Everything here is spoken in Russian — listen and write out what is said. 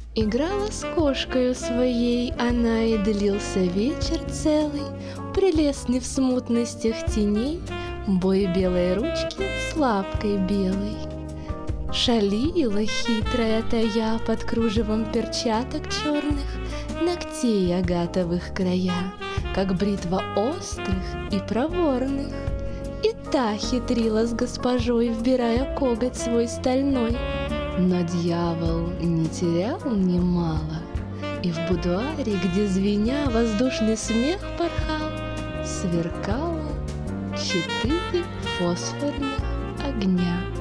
Играла с кошкою своей она, и длился вечер целый, прелестный в смутностях теней, бой белой ручки с лапкой белой. Шалила хитрая тая под кружевом перчаток черных, ногтей агатовых края, как бритва острых и проворных. И та хитрила с госпожой, вбирая коготь свой стальной. Но дьявол не терял немало, и в будуаре, где звеня воздушный смех порхал, сверкало 4 фосфорных огня.